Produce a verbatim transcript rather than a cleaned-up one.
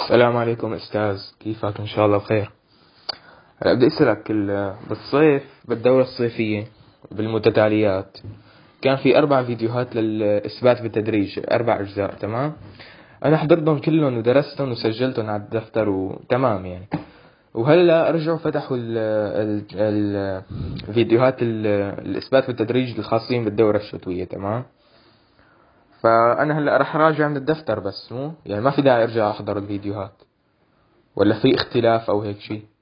السلام عليكم أستاذ، كيفك؟ إن شاء الله بخير. هلا بدي أسألك ال- بالصيف بالدورة الصيفية بالمتتاليات كان في أربع فيديوهات للإثبات بالتدريج، أربع أجزاء. تمام. أنا حضرتهم كلهم ودرستهم وسجلتهم على الدفتر وتمام يعني. وهلا رجعوا فتحوا ال ال ال الفيديوهات ال- الإثبات بالتدريج الخاصين بالدورة الشتوية. تمام. فأنا هلا رح راجع من الدفتر، بس مو يعني ما في داعي أرجع أحضر الفيديوهات، ولا في اختلاف أو هيك شي؟